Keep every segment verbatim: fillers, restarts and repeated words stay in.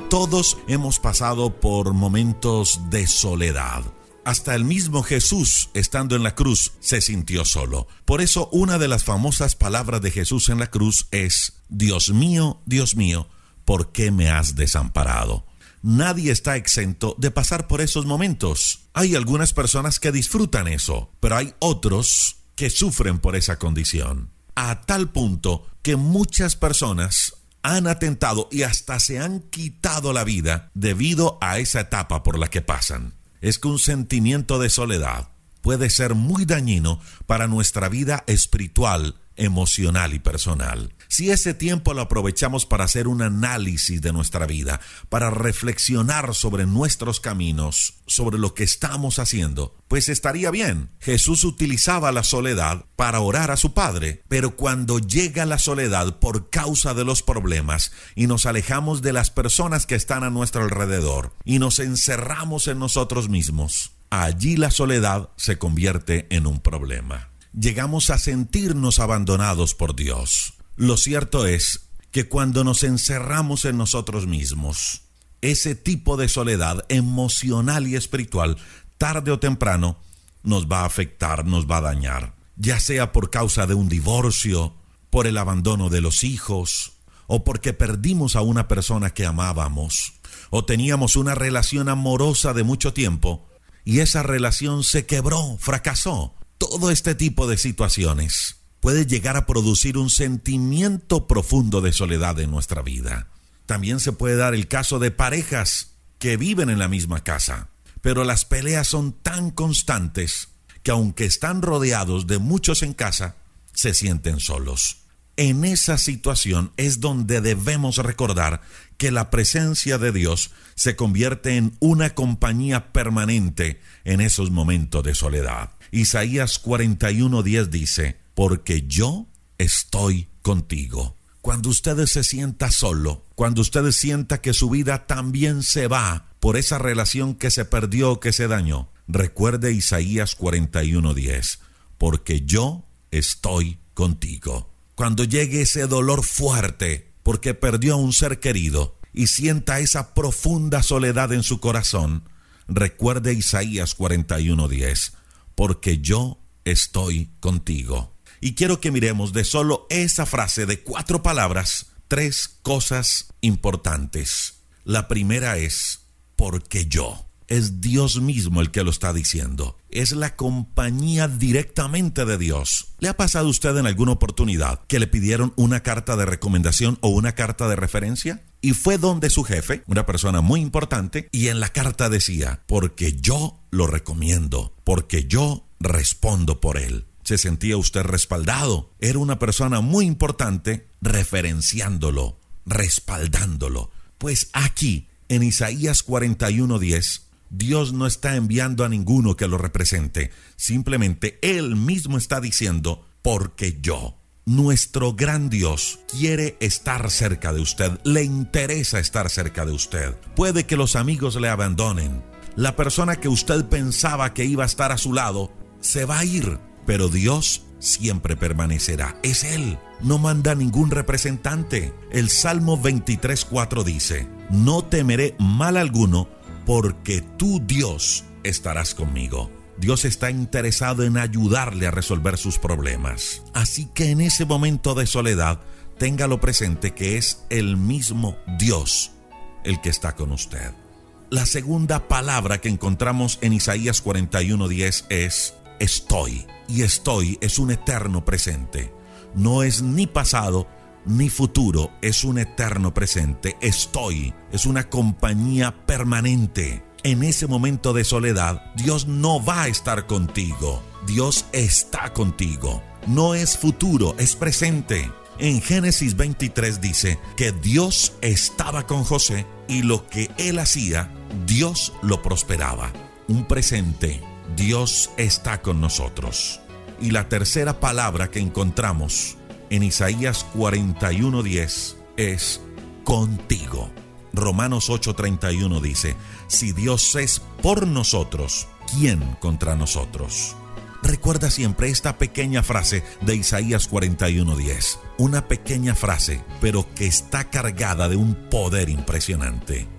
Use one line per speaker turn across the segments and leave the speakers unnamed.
Todos hemos pasado por momentos de soledad. Hasta el mismo Jesús, estando en la cruz, se sintió solo. Por eso, una de las famosas palabras de Jesús en la cruz es: Dios mío, Dios mío, ¿por qué me has desamparado? Nadie está exento de pasar por esos momentos. Hay algunas personas que disfrutan eso, pero hay otros que sufren por esa condición. A tal punto que muchas personas han atentado y hasta se han quitado la vida debido a esa etapa por la que pasan. Es que un sentimiento de soledad puede ser muy dañino para nuestra vida espiritual, emocional y personal. Si ese tiempo lo aprovechamos para hacer un análisis de nuestra vida, para reflexionar sobre nuestros caminos, sobre lo que estamos haciendo, pues estaría bien. Jesús utilizaba la soledad para orar a su Padre, pero cuando llega la soledad por causa de los problemas y nos alejamos de las personas que están a nuestro alrededor y nos encerramos en nosotros mismos, allí la soledad se convierte en un problema. Llegamos a sentirnos abandonados por Dios. Lo cierto es que cuando nos encerramos en nosotros mismos, ese tipo de soledad emocional y espiritual, tarde o temprano, nos va a afectar, nos va a dañar. Ya sea por causa de un divorcio, por el abandono de los hijos, o porque perdimos a una persona que amábamos, o teníamos una relación amorosa de mucho tiempo, y esa relación se quebró, fracasó. Todo este tipo de situaciones puede llegar a producir un sentimiento profundo de soledad en nuestra vida. También se puede dar el caso de parejas que viven en la misma casa, pero las peleas son tan constantes que aunque están rodeados de muchos en casa, se sienten solos. En esa situación es donde debemos recordar que la presencia de Dios se convierte en una compañía permanente en esos momentos de soledad. Isaías cuarenta y uno diez dice: porque yo estoy contigo. Cuando usted se sienta solo, cuando usted sienta que su vida también se va por esa relación que se perdió, que se dañó, recuerde Isaías cuarenta y uno diez, porque yo estoy contigo. Cuando llegue ese dolor fuerte porque perdió a un ser querido y sienta esa profunda soledad en su corazón, recuerde Isaías cuarenta y uno diez, porque yo estoy contigo. Y quiero que miremos de solo esa frase de cuatro palabras, tres cosas importantes. La primera es, porque yo. Es Dios mismo el que lo está diciendo. Es la compañía directamente de Dios. ¿Le ha pasado a usted en alguna oportunidad que le pidieron una carta de recomendación o una carta de referencia? Y fue donde su jefe, una persona muy importante, y en la carta decía: porque yo lo recomiendo, porque yo respondo por él. Se sentía usted respaldado. Era una persona muy importante referenciándolo, respaldándolo. Pues aquí, en Isaías cuarenta y uno diez, Dios no está enviando a ninguno que lo represente. Simplemente Él mismo está diciendo: porque yo. Nuestro gran Dios quiere estar cerca de usted, le interesa estar cerca de usted. Puede que los amigos le abandonen. La persona que usted pensaba que iba a estar a su lado se va a ir, pero Dios siempre permanecerá. Es Él, no manda ningún representante. El Salmo veintitrés cuatro dice: no temeré mal alguno, porque tú, Dios, estarás conmigo. Dios está interesado en ayudarle a resolver sus problemas. Así que en ese momento de soledad, téngalo presente que es el mismo Dios el que está con usted. La segunda palabra que encontramos en Isaías cuarenta y uno diez es estoy. Y estoy es un eterno presente. No es ni pasado ni futuro, es un eterno presente. Estoy es una compañía permanente. En ese momento de soledad, Dios no va a estar contigo. Dios está contigo. No es futuro, es presente. En Génesis veintitrés dice que Dios estaba con José y lo que él hacía, Dios lo prosperaba. Un presente. Dios está con nosotros. Y la tercera palabra que encontramos en Isaías cuarenta y uno diez es contigo. Romanos ocho treinta y uno dice: si Dios es por nosotros, ¿quién contra nosotros? Recuerda siempre esta pequeña frase de Isaías cuarenta y uno diez. Una pequeña frase, pero que está cargada de un poder impresionante.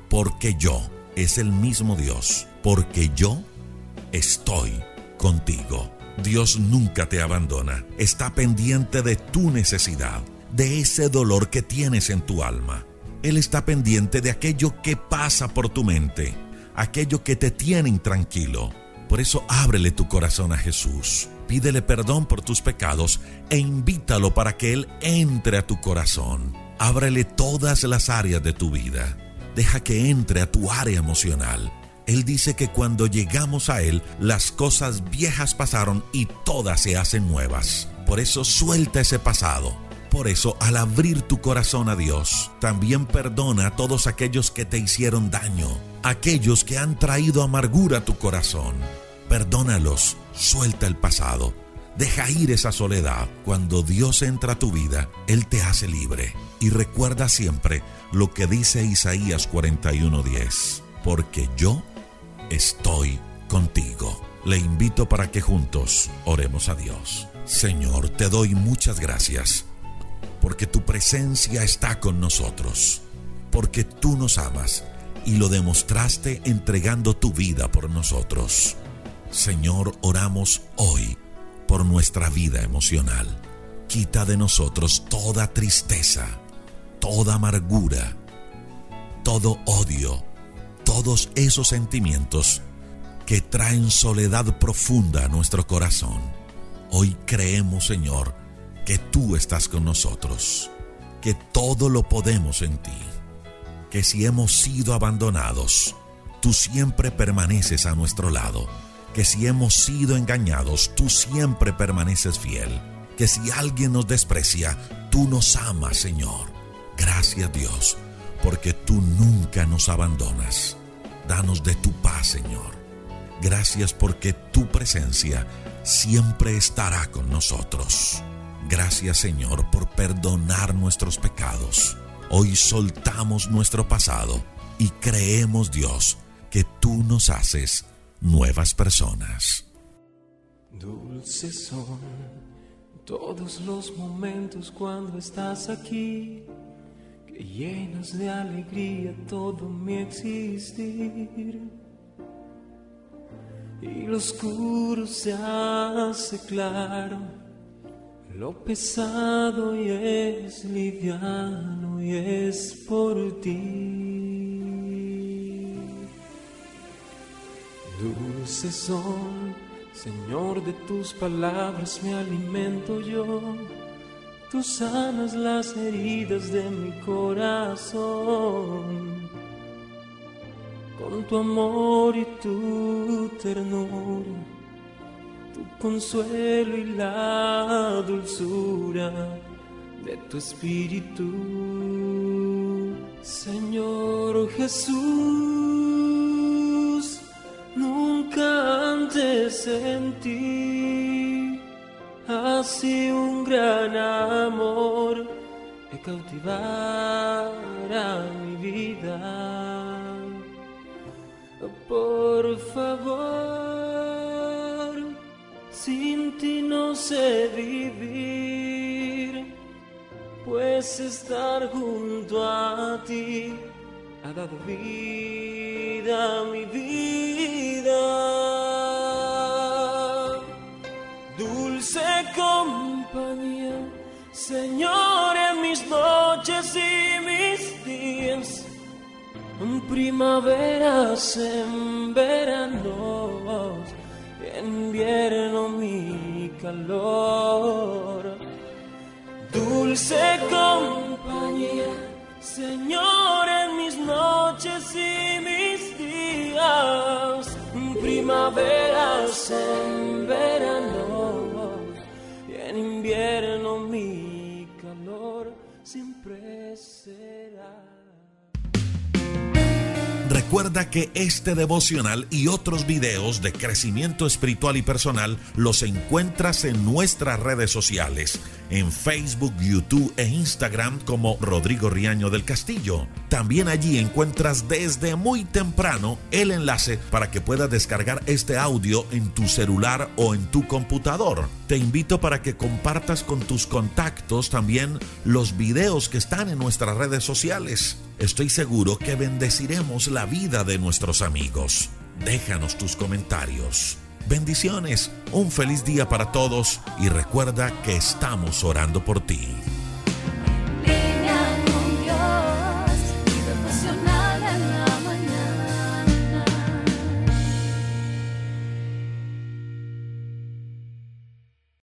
porque yo, es el mismo Dios, porque yo estoy contigo. Dios nunca te abandona, está pendiente de tu necesidad, de ese dolor que tienes en tu alma. Él está pendiente de aquello que pasa por tu mente, aquello que te tiene intranquilo. Por eso ábrele tu corazón a Jesús, pídele perdón por tus pecados e invítalo para que Él entre a tu corazón. Ábrele todas las áreas de tu vida, deja que entre a tu área emocional. Él dice que cuando llegamos a Él, las cosas viejas pasaron y todas se hacen nuevas. Por eso suelta ese pasado. Por eso, al abrir tu corazón a Dios, también perdona a todos aquellos que te hicieron daño, aquellos que han traído amargura a tu corazón. Perdónalos, suelta el pasado, deja ir esa soledad. Cuando Dios entra a tu vida, Él te hace libre. Y recuerda siempre lo que dice Isaías cuarenta y uno diez, porque yo estoy contigo. Le invito para que juntos oremos a Dios. Señor, te doy muchas gracias, porque tu presencia está con nosotros, porque tú nos amas y lo demostraste entregando tu vida por nosotros. Señor, oramos hoy por nuestra vida emocional. Quita de nosotros toda tristeza, toda amargura, todo odio, todos esos sentimientos que traen soledad profunda a nuestro corazón. Hoy creemos, Señor, que tú estás con nosotros, que todo lo podemos en ti, que si hemos sido abandonados, tú siempre permaneces a nuestro lado, que si hemos sido engañados, tú siempre permaneces fiel, que si alguien nos desprecia, tú nos amas, Señor. Gracias, Dios, porque tú nunca nos abandonas. Danos de tu paz, Señor. Gracias porque tu presencia siempre estará con nosotros. Gracias, Señor, por perdonar nuestros pecados. Hoy soltamos nuestro pasado y creemos, Dios, que tú nos haces nuevas personas.
Dulces son todos los momentos cuando estás aquí, que llenas de alegría todo mi existir. Y lo oscuro se hace claro, lo pesado y es liviano y es por ti. Dulces son, Señor, de tus palabras me alimento yo. Tú sanas las heridas de mi corazón. Con tu amor y tu ternura, tu consuelo y la dulzura de tu espíritu. Señor Jesús, nunca antes sentí así un gran amor que cautivara mi vida. Por favor, sin ti no sé vivir, pues estar junto a ti ha dado vida a mi vida. Dulce compañía, Señor, en mis noches y mis días, en primaveras, en veranos, en invierno mi calor. Dulce compañía, Señor, en mis noches y mis días, en primaveras, en veranos, y en invierno mi calor siempre será.
Recuerda que este devocional y otros videos de crecimiento espiritual y personal los encuentras en nuestras redes sociales, en Facebook, YouTube e Instagram como Rodrigo Riaño del Castillo. También allí encuentras desde muy temprano el enlace para que puedas descargar este audio en tu celular o en tu computador. Te invito para que compartas con tus contactos también los videos que están en nuestras redes sociales. estoy seguro que bendeciremos la vida de nuestros amigos. Déjanos tus comentarios. Bendiciones, un feliz día para todos y recuerda que estamos orando por ti.